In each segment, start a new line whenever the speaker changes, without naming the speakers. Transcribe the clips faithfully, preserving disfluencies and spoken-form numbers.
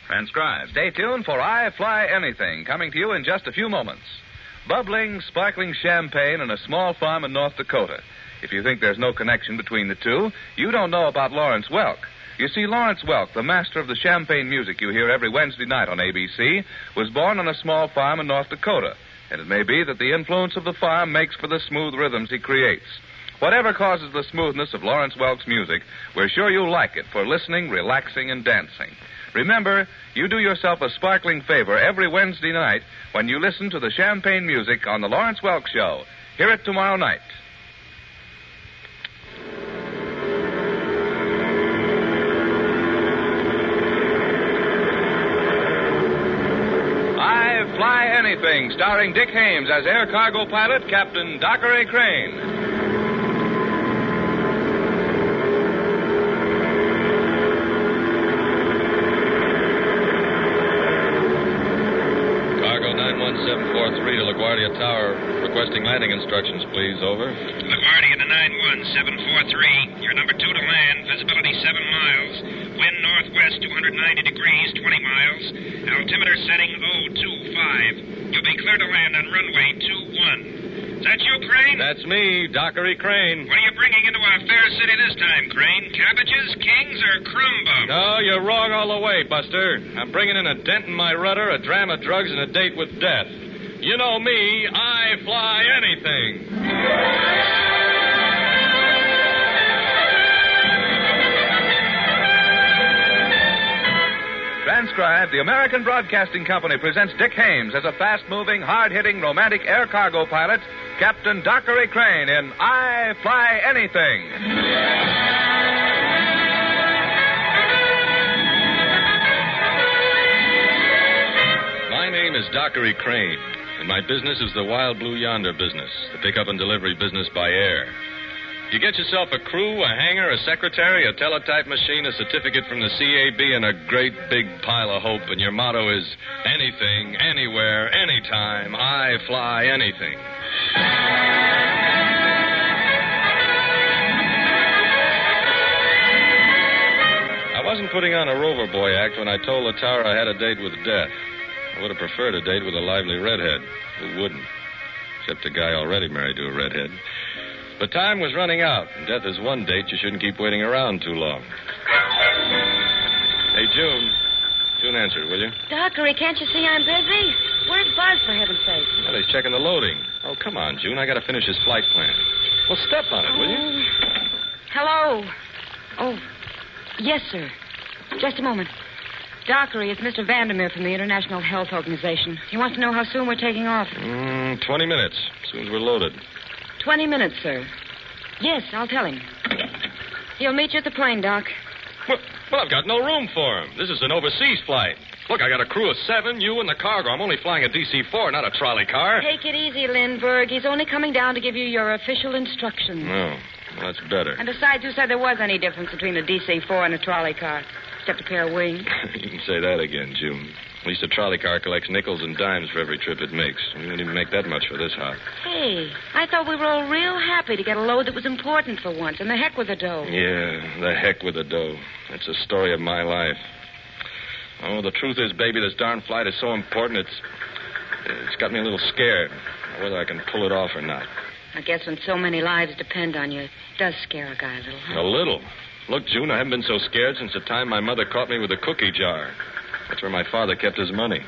Transcribed. Stay tuned for I Fly Anything, coming to you in just a few moments. Bubbling, sparkling champagne in a small farm in North Dakota. If you think there's no connection between the two, you don't know about Lawrence Welk. You see, Lawrence Welk, the master of the champagne music you hear every Wednesday night on A B C, was born on a small farm in North Dakota. And it may be that the influence of the farm makes for the smooth rhythms he creates. Whatever causes the smoothness of Lawrence Welk's music, we're sure you'll like it for listening, relaxing, and dancing. Remember, you do yourself a sparkling favor every Wednesday night when you listen to the champagne music on the Lawrence Welk Show. Hear it tomorrow night. I Fly Anything, starring Dick Haymes as air cargo pilot Captain Dockery Crane.
seven four three to LaGuardia Tower. Requesting landing instructions, please. Over.
LaGuardia to nine one seven four three. You're number two to land. Visibility seven miles. Wind northwest two hundred ninety degrees, twenty miles. Altimeter setting oh two five. You'll be clear to land on runway two one. Is that you, Crane?
That's me, Dockery Crane.
What are you bringing into our fair city this time, Crane? Cabbages, kings, or crumb bums?
No, you're wrong all the way, Buster. I'm bringing in a dent in my rudder, a dram of drugs, and a date with death. You know me, I fly anything.
Transcribed, the American Broadcasting Company presents Dick Haymes as a fast-moving, hard-hitting, romantic air cargo pilot, Captain Dockery Crane in I Fly Anything.
My name is Dockery Crane, and my business is the Wild Blue Yonder business, the pickup and delivery business by air. You get yourself a crew, a hangar, a secretary, a teletype machine, a certificate from the C A B, and a great big pile of hope, and your motto is anything, anywhere, anytime, I fly anything. I wasn't putting on a Rover Boy act when I told the tower I had a date with death. I would have preferred a date with a lively redhead. Who wouldn't? Except a guy already married to a redhead. But time was running out, and death is one date you shouldn't keep waiting around too long. Hey, June. June, answer it, will you?
Dockery, can't you see I'm busy? Where's Buzz, for heaven's sake?
Well, he's checking the loading. Oh, come on, June. I got to finish his flight plan. Well, step on it, will you?
Hello. Oh, yes, sir. Just a moment. Dockery, it's Mister Vandermeer from the International Health Organization. He wants to know how soon we're taking off.
Mm, twenty minutes, as soon as we're loaded.
Twenty minutes, sir. Yes, I'll tell him. He'll meet you at the plane, Doc.
Well, well, I've got no room for him. This is an overseas flight. Look, I got a crew of seven, you and the cargo. I'm only flying a D C four, not a trolley car.
Take it easy, Lindbergh. He's only coming down to give you your official instructions.
No, well, that's better.
And besides, who said there was any difference between a D C four and a trolley car? Except a pair of wings.
You can say that again, June. At least a trolley car collects nickels and dimes for every trip it makes. We wouldn't even make that much for this hop.
Hey, I thought we were all real happy to get a load that was important for once, and the heck with the dough.
Yeah, the heck with the dough. That's the story of my life. Oh, the truth is, baby, this darn flight is so important, it's it's got me a little scared, whether I can pull it off or not.
I guess when so many lives depend on you, it does scare a guy a little. Huh?
A little? Look, June, I haven't been so scared since the time my mother caught me with a cookie jar. That's where my father kept his money.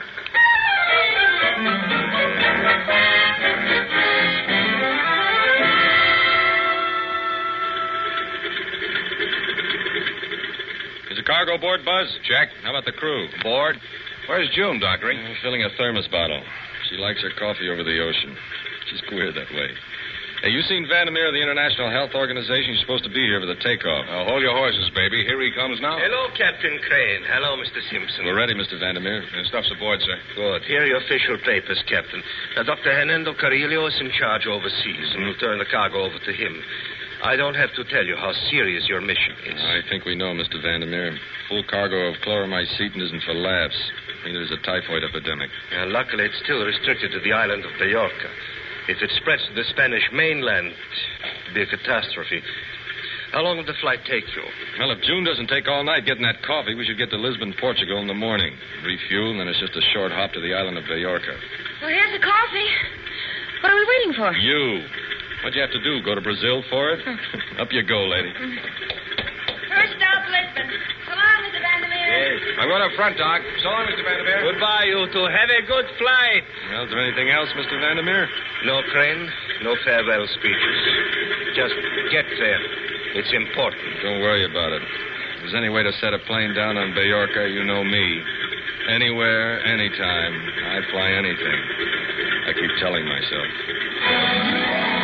Is the cargo aboard, Buzz?
Check.
How about the crew?
Aboard. Where's June, Dockery?
Uh, filling a thermos bottle. She likes her coffee over the ocean. She's queer that way. Hey, you seen Vandermeer of the International Health Organization? He's supposed to be here for the takeoff.
Now, hold your horses, baby. Here he comes now.
Hello, Captain Crane. Hello, Mister Simpson.
We're ready, Mister Vandermeer.
The stuff's aboard, sir.
Good. Here are your official papers, Captain. Now, Doctor Hernando Carrillo is in charge overseas, and we'll turn the cargo over to him. I don't have to tell you how serious your mission is.
I think we know, Mister Vandermeer. Full cargo of chloramycetin isn't for laughs. Neither is a typhoid epidemic.
And luckily, it's still restricted to the island of Mallorca. If it spreads to the Spanish mainland, it'd be a catastrophe. How long will the flight take you?
Well, if June doesn't take all night getting that coffee, we should get to Lisbon, Portugal in the morning. Refuel, and then it's just a short hop to the island of Mallorca.
Well, here's the coffee. What are we waiting for?
You. What'd you have to do? Go to Brazil for it? Up you go, lady.
First stop, Lisbon. So long, Mister Vandermeer.
Yes.
I'm going up front, Doc. So long, Mister Vandermeer.
Goodbye, you two. Have a good flight.
Well, is there anything else, Mister Vandermeer?
No, Crane. No farewell speeches. Just get there. It's important.
Don't worry about it. If there's any way to set a plane down on Mallorca, you know me. Anywhere, anytime. I'd fly anything. I keep telling myself.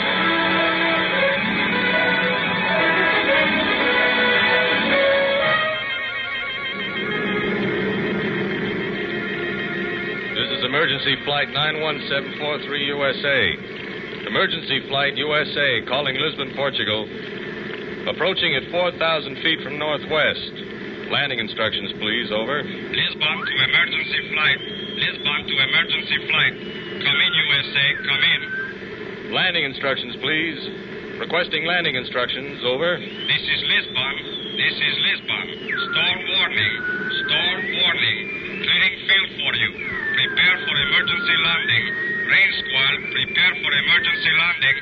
Emergency flight nine one seven four three U S A. Emergency flight U S A calling Lisbon, Portugal. Approaching at four thousand feet from northwest. Landing instructions, please. Over.
Lisbon to emergency flight. Lisbon to emergency flight. Come in, U S A. Come in.
Landing instructions, please. Requesting landing instructions. Over.
This is Lisbon. This is Lisbon. Storm warning. Storm warning. Clearing field for you. Prepare for emergency landing. Rain squall, prepare for emergency landing.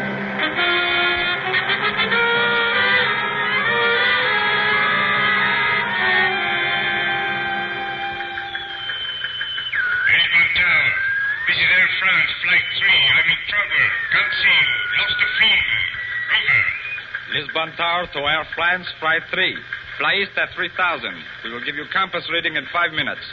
Lisbon Tower. This is Air France, Flight three. I'm in trouble. Can't see you. Lost the phone. Over.
Lisbon Tower to Air France, Flight three. Fly east at three thousand. We will give you compass reading in five minutes.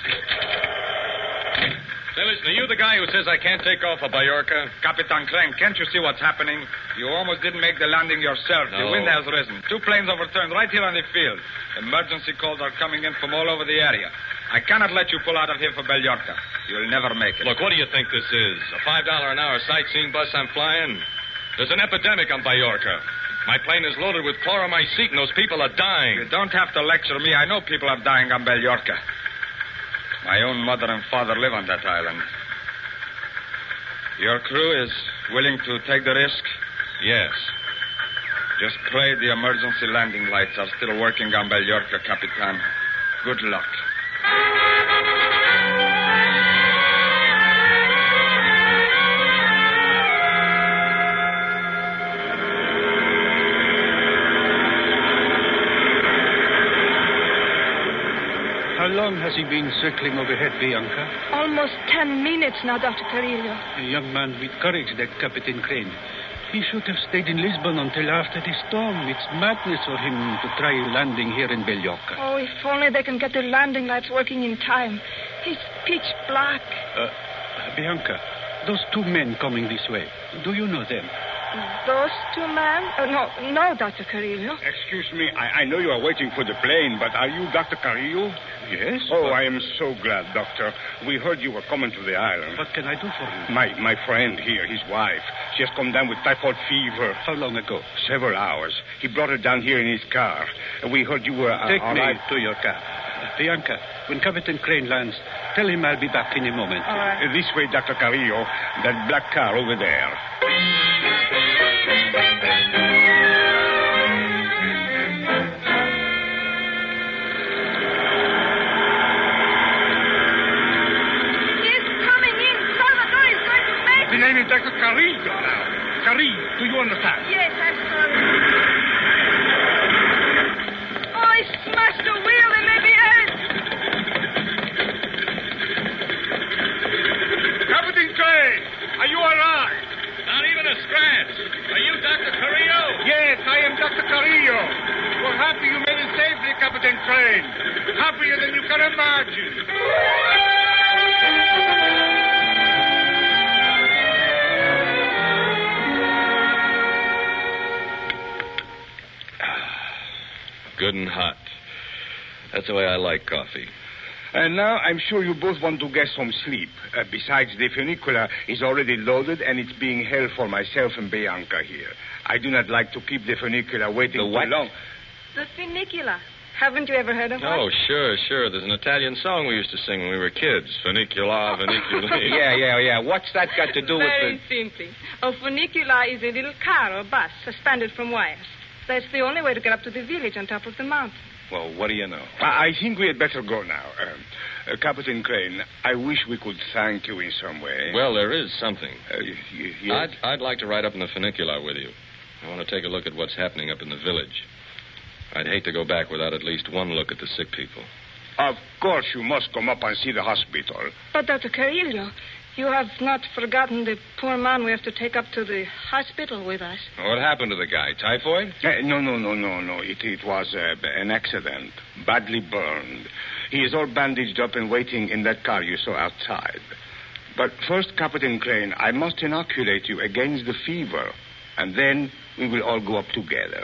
Say, listen, are you the guy who says I can't take off at Mallorca?
Capitan Crane, can't you see what's happening? You almost didn't make the landing yourself. The
No.
wind has risen. Two planes overturned right here on the field. Emergency calls are coming in from all over the area. I cannot let you pull out of here for Mallorca. You'll never make it.
Look, what do you think this is? A five dollar an hour sightseeing bus I'm flying? There's an epidemic on Mallorca. My plane is loaded with chloromycete, and those people are dying.
You don't have to lecture me. I know people are dying on Mallorca. My own mother and father live on that island. Your crew is willing to take the risk?
Yes.
Just pray the emergency landing lights are still working on Mallorca, Capitan. Good luck.
How long has he been circling overhead, Bianca?
Almost ten minutes now, Doctor Carillo.
A young man with courage, that Captain Crane. He should have stayed in Lisbon until after the storm. It's madness for him to try landing here in Mallorca.
Oh, if only they can get the landing lights working in time. It's pitch black.
Uh, Bianca, those two men coming this way, do you know them?
Those two men? Oh, no, no, Doctor Carillo.
Excuse me, I, I know you are waiting for the plane, but are you Doctor Carillo?
Yes.
Oh,
but
I am so glad, Doctor. We heard you were coming to the island.
What can I do for you?
My my friend here, his wife, she has come down with typhoid fever.
How long ago?
Several hours. He brought her down here in his car. And we heard you were... Uh,
Take
all
me
right.
to your car. Bianca, when Captain Crane lands, tell him I'll be back in a moment.
All right.
Uh, this way, Doctor Carillo. That black car over there.
Salvador is going to make
The name is Doctor Carillo now. Carillo, do you understand?
Yes, I'm sorry. Oh, he smashed the wheel and made me hurt.
Captain Crane, are you all right?
Not even a scratch. Are you Doctor Carrillo?
Yes, I am Doctor Carillo. We're happy you made it safely, Captain Crane. Happier than you can imagine.
Good and hot. That's the way I like coffee.
And now I'm sure you both want to get some sleep. Uh, besides, the funicular is already loaded and it's being held for myself and Bianca here. I do not like to keep the funicular waiting
The what?
too long.
The funicular. Haven't you ever heard of
Oh,
it?
sure, sure. There's an Italian song we used to sing when we were kids. Funicula, funicula.
Yeah, yeah, yeah. What's that got to do with
Very
the...
simply. A funicular is a little car or bus suspended from wires. That's the only way to get up to the village on top of the mountain.
Well, what do you know?
I I think we had better go now. Um, uh, Captain Crane, I wish we could thank you in some way.
Well, there is something.
Uh, y- y- yes?
I'd, I'd like to ride up in the funicular with you. I want to take a look at what's happening up in the village. I'd hate to go back without at least one look at the sick people.
Of course you must come up and see the hospital.
But, Doctor Carillo, you have not forgotten the poor man we have to take up to the hospital with us.
What happened to the guy? Typhoid?
Uh, no, no, no, no, no. It, it was uh, an accident. Badly burned. He is all bandaged up and waiting in that car you saw outside. But first, Captain Crane, I must inoculate you against the fever. And then we will all go up together.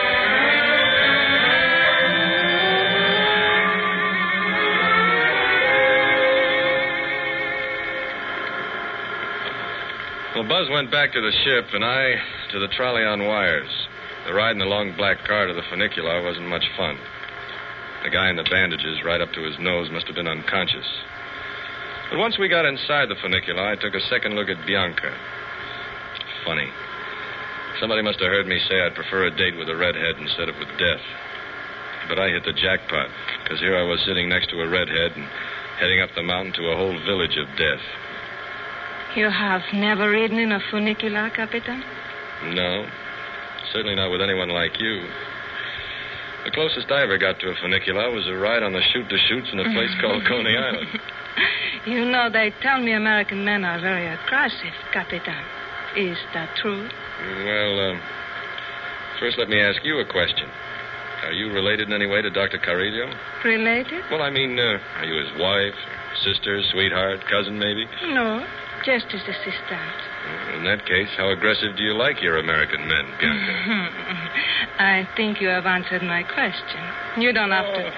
Well, Buzz went back to the ship, and I to the trolley on wires. The ride in the long black car to the funicular wasn't much fun. The guy in the bandages right up to his nose must have been unconscious. But once we got inside the funicular, I took a second look at Bianca. Funny. Somebody must have heard me say I'd prefer a date with a redhead instead of with death. But I hit the jackpot, because here I was sitting next to a redhead and heading up the mountain to a whole village of death.
You have never ridden in a funicular, Capitan?
No, certainly not with anyone like you. The closest I ever got to a funicular was a ride on the chute-de-chutes in a place called Coney Island.
You know, they tell me American men are very aggressive, Capitan. Is that true?
Well, uh, first let me ask you a question. Are you related in any way to Doctor Carillo?
Related?
Well, I mean, uh, are you his wife, sister, sweetheart, cousin, maybe?
No, just his assistant.
In that case, how aggressive do you like your American men, Bianca?
I think you have answered my question. You don't have to...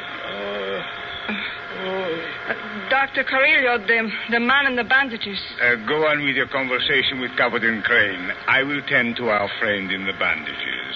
Uh, Doctor Carillo, the, the man in the bandages.
Uh, go on with your conversation with Captain Crane. I will tend to our friend in the bandages.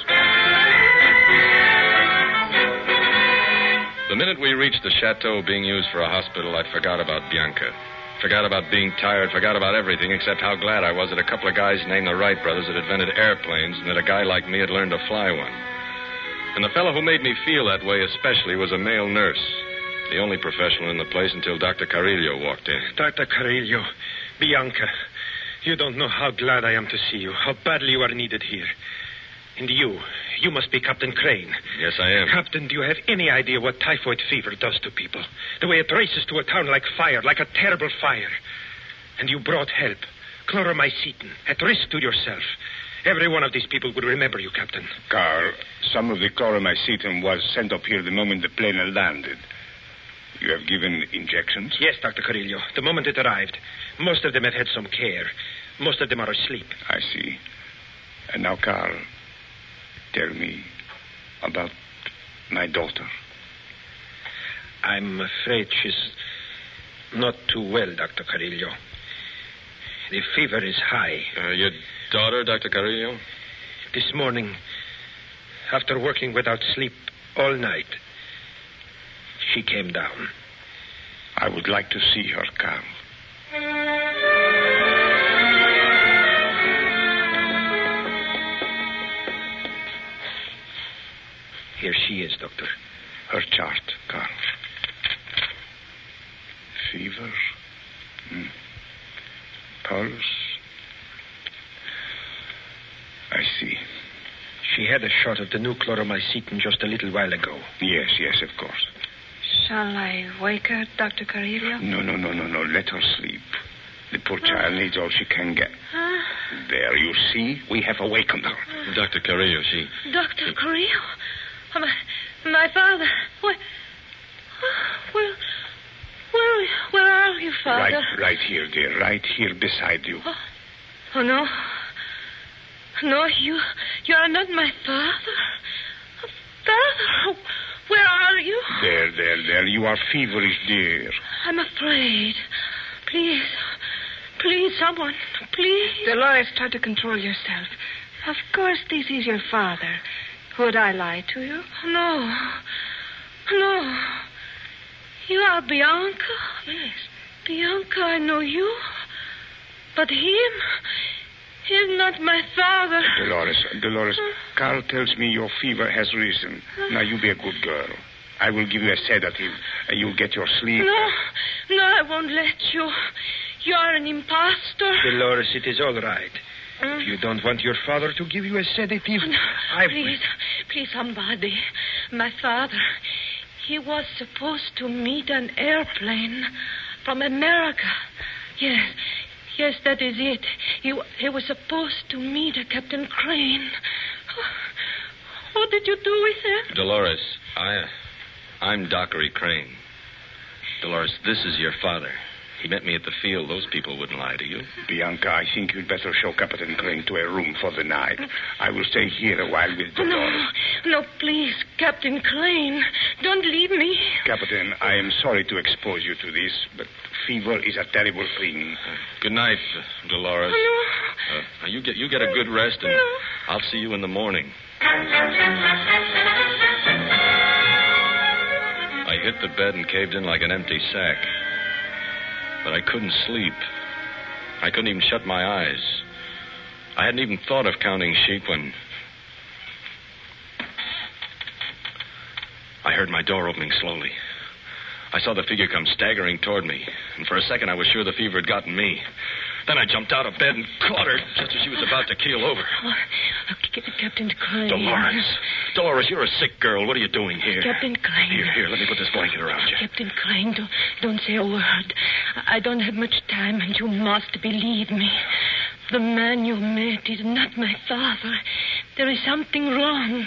The minute we reached the chateau being used for a hospital, I forgot about Bianca. Forgot about being tired, forgot about everything except how glad I was that a couple of guys named the Wright brothers had invented airplanes and that a guy like me had learned to fly one. And the fellow who made me feel that way especially was a male nurse. The only professional in the place until Doctor Carillo walked in.
Doctor Carillo, Bianca, you don't know how glad I am to see you, how badly you are needed here. And you, you must be Captain Crane.
Yes, I am.
Captain, do you have any idea what typhoid fever does to people? The way it races to a town like fire, like a terrible fire. And you brought help, chloromycetin, at risk to yourself. Every one of these people would remember you, Captain.
Carl, some of the chloromycetin was sent up here the moment the plane had landed. You have given injections?
Yes, Doctor Carillo. The moment it arrived. Most of them have had some care. Most of them are asleep.
I see. And now, Carl, tell me about my daughter.
I'm afraid she's not too well, Doctor Carillo. The fever is high.
Uh, your daughter, Doctor Carillo?
This morning, after working without sleep all night, she came down.
I would like to see her, Carl.
Here she is, Doctor.
Her chart, Carl. Fever. Hmm. Pulse. I see.
She had a shot of the new chloromycetin just a little while ago.
Yes, yes, of course.
Shall I wake her, Doctor Carillo?
No, no, no, no, no. Let her sleep. The poor child needs all she can get. There, you see? We have awakened her.
Doctor Carillo, she...
Doctor Carillo? My, my father. Where, where, where, where are you, Father?
Right, right here, dear. Right here beside you.
Oh, oh no. No, you, you are not my father. Father, where are you?
There, there, there. You are feverish, dear.
I'm afraid. Please, please, someone, please.
Dolores, try to control yourself. Of course, this is your father. Would I lie to you?
No. No. You are Bianca?
Yes.
Bianca, I know you. But him,
He's not my father.
Dolores, Dolores, Carl tells me your fever has risen. Now, you be a good girl. I will give you a sedative. You'll get your sleep.
No, no, I won't let you. You are an impostor.
Dolores, it is all right. If you don't want your father to give you a sedative,
No,
I
please, please, somebody. My father, he was supposed to meet an airplane from America. Yes, yes, that is it. He, he was supposed to meet a Captain Crane. What did you do with him?
Dolores, I, I'm Dockery Crane. Dolores, this is your father. He met me at the field. Those people wouldn't lie to you.
Bianca, I think you'd better show Captain Crane to a room for the night. I will stay here a while with Dolores.
No, no, please, Captain Crane. Don't leave me.
Captain, I am sorry to expose you to this, but fever is a terrible thing.
Uh, good night, uh, Dolores.
No.
Uh, now you get you get a good rest, and
No.
I'll see you in the morning. I hit the bed and caved in like an empty sack. But I couldn't sleep. I couldn't even shut my eyes. I hadn't even thought of counting sheep when I heard my door opening slowly. I saw the figure come staggering toward me, and for a second I was sure the fever had gotten me. Then I jumped out of bed and caught her just as she was about to keel over.
Oh, Captain Crane.
Dolores. Dolores, you're a sick girl. What are you doing here?
Captain Crane.
Here, here, let me put this blanket around you.
Captain Crane, don't, don't say a word. I don't have much time, and you must believe me. The man you met is not my father. There is something wrong.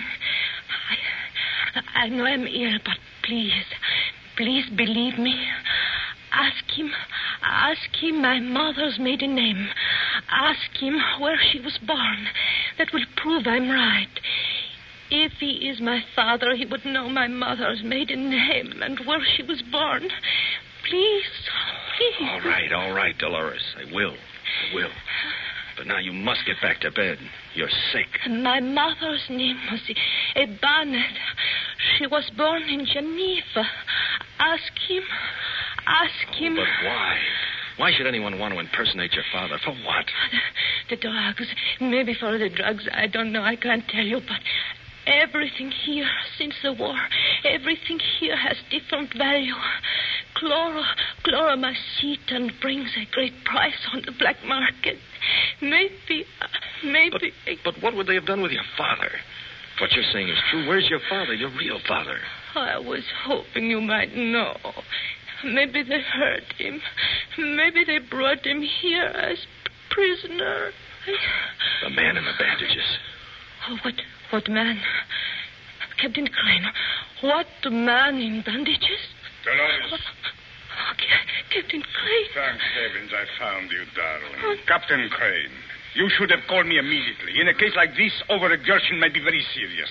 I, I know I'm ill, but please, please believe me. Ask him, ask him my mother's maiden name. Ask him where she was born. That will prove I'm right. If he is my father, he would know my mother's maiden name and where she was born. Please, please.
All right, all right, Dolores. I will. I will. But now you must get back to bed. You're sick.
My mother's name was Ebanet. She was born in Geneva. Ask him. Ask him.
Oh, but why? Why should anyone want to impersonate your father? For what?
The, the drugs. Maybe for the drugs. I don't know. I can't tell you. But everything here since the war, everything here has different value. Chloro, chloromycetin brings a great price on the black market. Maybe, uh, maybe...
But, but what would they have done with your father? What you're saying is true. Where's your father, your real father?
I was hoping you might know. Maybe they hurt him. Maybe they brought him here as prisoner.
The man in the bandages.
Oh, what, what man? Captain Crane, what man in bandages?
Dolores.
Oh, Captain Crane.
Thank heavens I found you, darling. Oh. Captain Crane, you should have called me immediately. In a case like this, overexertion may be very serious.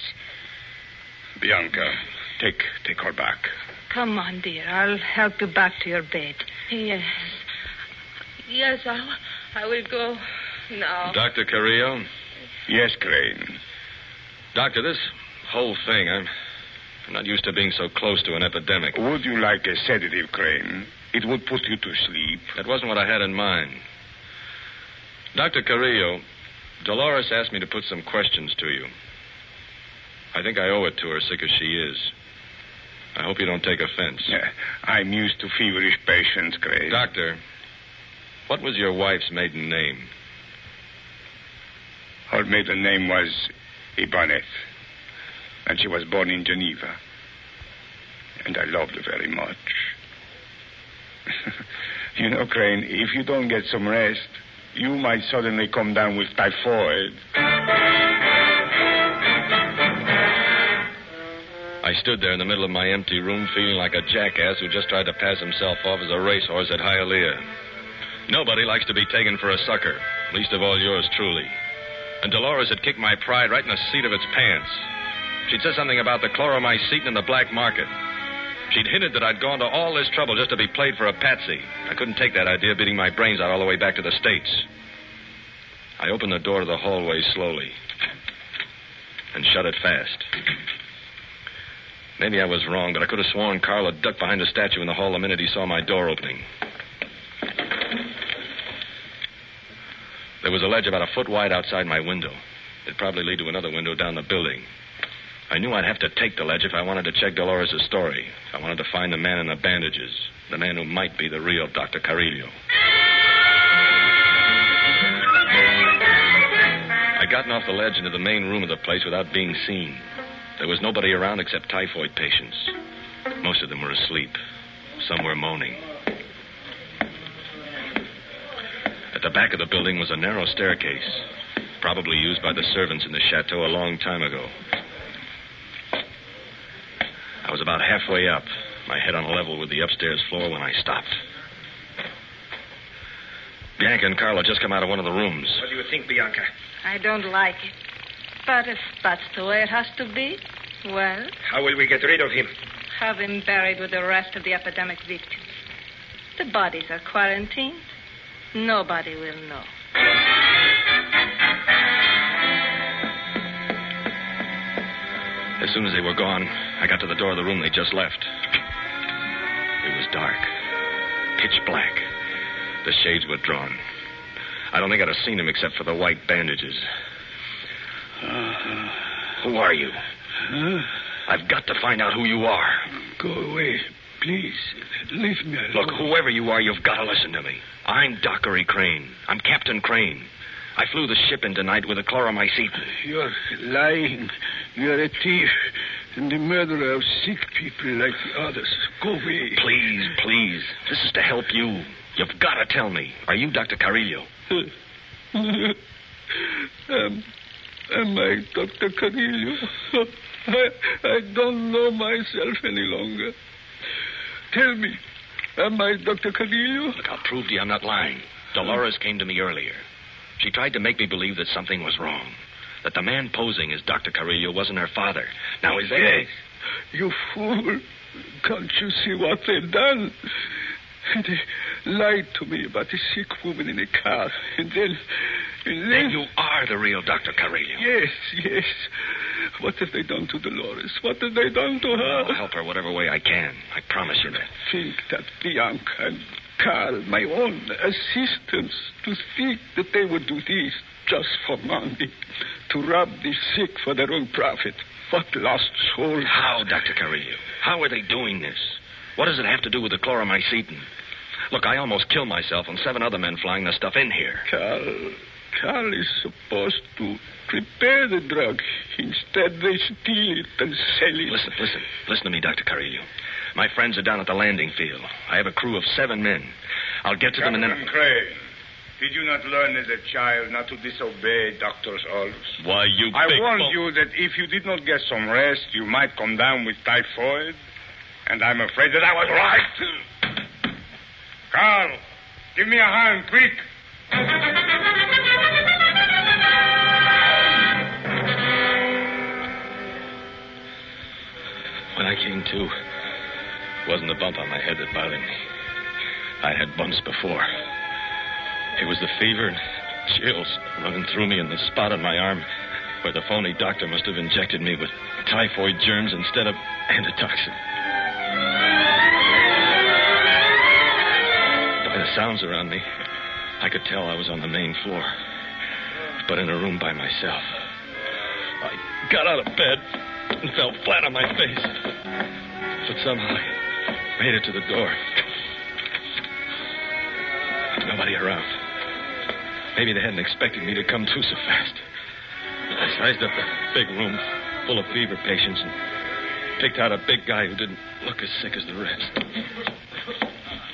Bianca, take, take her back.
Come on, dear. I'll help you back to your bed. Yes. Yes, I, I will go now.
Doctor Carrillo?
Yes, Crane.
Doctor, this whole thing, I'm, I'm not used to being so close to an epidemic.
Would you like a sedative, Crane? It would put you to sleep.
That wasn't what I had in mind. Doctor Carrillo, Dolores asked me to put some questions to you. I think I owe it to her, sick as she is. I hope you don't take offense.
Yeah, I'm used to feverish patients, Crane.
Doctor, what was your wife's maiden name?
Her maiden name was Ibanez, and she was born in Geneva. And I loved her very much. You know, Crane, if you don't get some rest, you might suddenly come down with typhoid.
I stood there in the middle of my empty room feeling like a jackass who just tried to pass himself off as a racehorse at Hialeah. Nobody likes to be taken for a sucker, least of all yours truly. And Dolores had kicked my pride right in the seat of its pants. She'd said something about the chloromycetin in the black market. She'd hinted that I'd gone to all this trouble just to be played for a patsy. I couldn't take that idea beating my brains out all the way back to the States. I opened the door to the hallway slowly and shut it fast. Maybe I was wrong, but I could have sworn Carl had ducked behind a statue in the hall the minute he saw my door opening. There was a ledge about a foot wide outside my window. It'd probably lead to another window down the building. I knew I'd have to take the ledge if I wanted to check Dolores' story. If I wanted to find the man in the bandages. The man who might be the real Doctor Carillo. I'd gotten off the ledge into the main room of the place without being seen. There was nobody around except typhoid patients. Most of them were asleep. Some were moaning. At the back of the building was a narrow staircase, probably used by the servants in the chateau a long time ago. I was about halfway up, my head on a level with the upstairs floor when I stopped. Bianca and Carlo just come out of one of the rooms.
What do you think, Bianca?
I don't like it. But if that's the way it has to be, well...
How will we get rid of him?
Have him buried with the rest of the epidemic victims. The bodies are quarantined. Nobody will know.
As soon as they were gone, I got to the door of the room they just left. It was dark. Pitch black. The shades were drawn. I don't think I'd have seen him except for the white bandages.
Uh,
who are you?
Huh?
I've got to find out who you are.
Go away. Please, leave me alone.
Look, whoever you are, you've got to listen to me. I'm Dockery Crane. I'm Captain Crane. I flew the ship in tonight with a chloromycete.
You're lying. You're a thief and the murderer of sick people like the others. Go away.
Please, please. This is to help you. You've got to tell me. Are you Doctor Carillo?
um, am I Doctor Carillo? I, I don't know myself any longer. Tell me, am I Doctor Carillo?
Look, I'll prove to you I'm not lying. Dolores came to me earlier. She tried to make me believe that something was wrong. That the man posing as Doctor Carillo wasn't her father. Now, is that...
Yes, you fool. Can't you see what they've done? They lied to me about the sick woman in the car. And then... And then...
then you are the real Doctor Carillo.
Yes, yes. What have they done to Dolores? What have they done to her?
I'll help her whatever way I can. I promise you that.
Think that Bianca and Carl, my own assistants, to think that they would do this just for money, to rob the sick for their own profit. What lost souls.
How, Doctor Carillo? How are they doing this? What does it have to do with the chloromycetin? Look, I almost killed myself and seven other men flying the stuff in here.
Carl, Carl is supposed to prepare the drug. Instead, they steal it and sell it.
Listen, listen. Listen to me, Doctor Carillo. My friends are down at the landing field. I have a crew of seven men. I'll get to
Captain
them and then...
Crane, did you not learn as a child not to disobey doctor's orders?
Why, you
I
big
warned
bull-
you that if you did not get some rest, you might come down with typhoid. And I'm afraid that I was right. Carl, give me a hand, quick.
When I came to, it wasn't the bump on my head that bothered me. I had bumps before. It was the fever and chills running through me in the spot on my arm where the phony doctor must have injected me with typhoid germs instead of antitoxin. By the sounds around me, I could tell I was on the main floor, but in a room by myself. I got out of bed and fell flat on my face, but somehow I made it to the door. Nobody around. Maybe they hadn't expected me to come to so fast. I sized up a big room full of fever patients and picked out a big guy who didn't look as sick as the rest.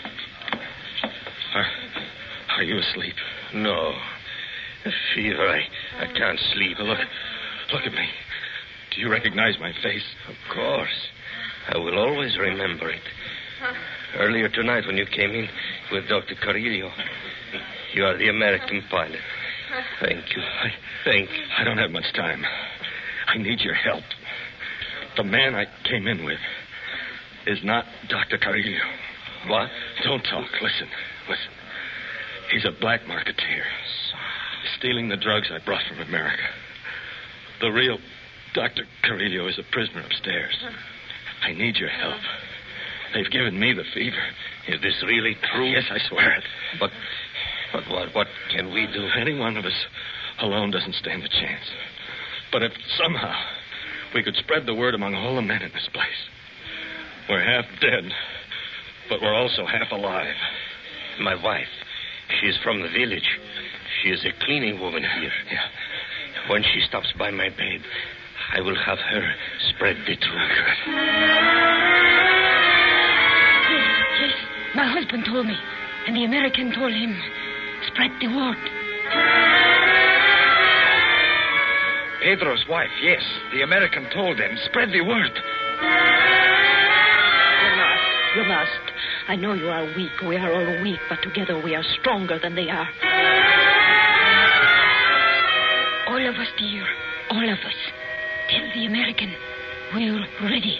Are, are you asleep?
No. The fever, I, I can't sleep.
Look, look at me. Do you recognize my face?
Of course. I will always remember it. Earlier tonight when you came in with Doctor Carillo, you are the American pilot. Thank you. I, thank you.
I don't have much time. I need your help. The man I came in with is not Doctor Carillo.
What?
Don't talk. Listen. Listen. He's a black marketeer. Stealing the drugs I brought from America. The real Doctor Carillo is a prisoner upstairs. I need your help. They've given me the fever.
Is this really true?
Yes, I swear it.
But But what, what can we do?
Any one of us alone doesn't stand a chance. But if somehow we could spread the word among all the men in this place. We're half dead, but we're also half alive.
My wife, she is from the village. She is a cleaning woman here.
Yeah.
When she stops by my bed, I will have her spread the truth.
Good.
Yes, yes. My husband told me, and the American told him. Spread the word.
Pedro's wife, yes. The American told them. Spread the word.
You must. You must. I know you are weak. We are all weak, but together we are stronger than they are. All of us, dear. All of us. Tell the American we're ready.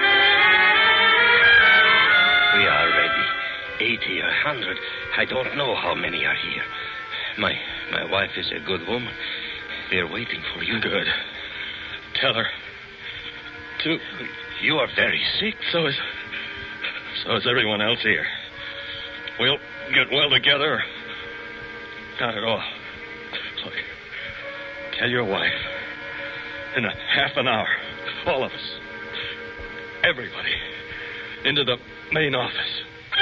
We are ready. Eighty, a hundred. I don't know how many are here. My my wife is a good woman. They're waiting for you.
Good. Tell her. To...
You are very sick.
So is... So is everyone else here. We'll get well together. Not at all. Look. Tell your wife. In a half an hour. All of us. Everybody. Into the main office.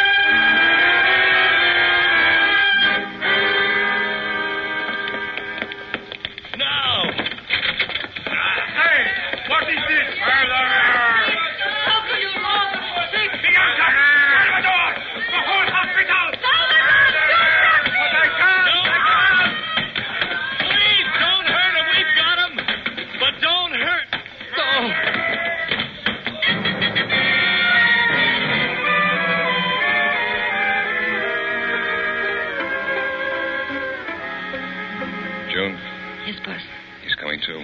June?
Yes, boss.
He's coming too.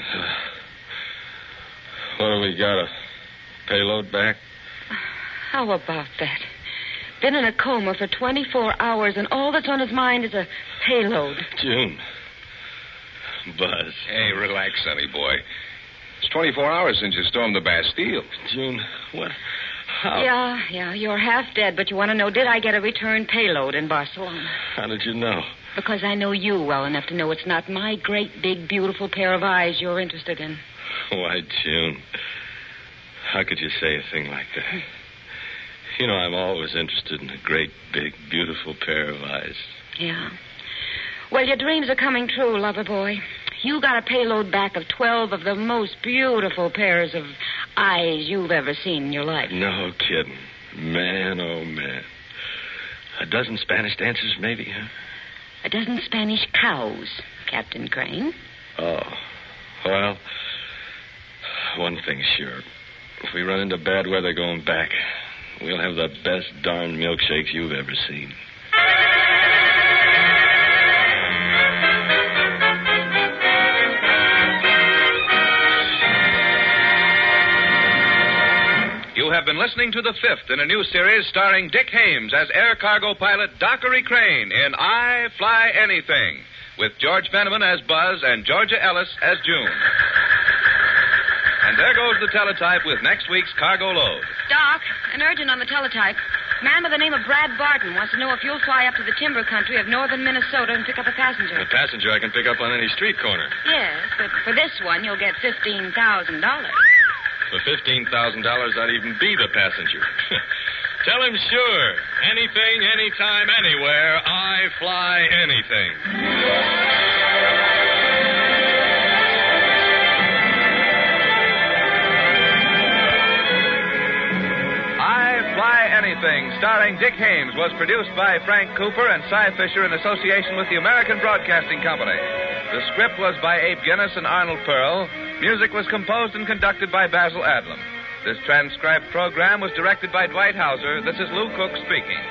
What do we got? A payload back?
How about that? Been in a coma for twenty-four hours, and all that's on his mind is a payload.
June. Buzz.
Hey, relax, sonny boy. It's twenty-four hours since you stormed the Bastille.
June, what? How?
Yeah, yeah, you're half dead, but you want to know, did I get a return payload in Barcelona?
How did you know?
Because I know you well enough to know it's not my great, big, beautiful pair of eyes you're interested in.
Why, June, how could you say a thing like that? You know, I'm always interested in a great, big, beautiful pair of eyes.
Yeah. Well, your dreams are coming true, lover boy. You got a payload back of twelve of the most beautiful pairs of eyes you've ever seen in your life.
No kidding. Man, oh, man. A dozen Spanish dancers, maybe, huh?
A dozen Spanish cows, Captain Crane.
Oh. Well, one thing's sure. If we run into bad weather going back, we'll have the best darn milkshakes you've ever seen.
You have been listening to the fifth in a new series starring Dick Hames as air cargo pilot Dockery Crane in I Fly Anything, with George Fenneman as Buzz and Georgia Ellis as June. And there goes the teletype with next week's cargo load.
Doc, an urgent on the teletype. Man by the name of Brad Barton wants to know if you'll fly up to the timber country of northern Minnesota and pick up a passenger.
A passenger I can pick up on any street corner.
Yes, but for this one, you'll get fifteen thousand dollars.
For fifteen thousand dollars, I'd even be the passenger. Tell him sure. Anything, anytime, anywhere, I fly anything.
I Fly Anything, starring Dick Hames, was produced by Frank Cooper and Cy Fisher in association with the American Broadcasting Company. The script was by Abe Guinness and Arnold Pearl. Music was composed and conducted by Basil Adlam. This transcribed program was directed by Dwight Hauser. This is Lou Cook speaking.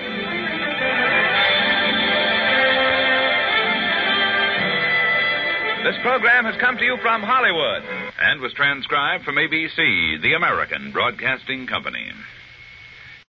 This program has come to you from Hollywood
and was transcribed from A B C, the American Broadcasting Company.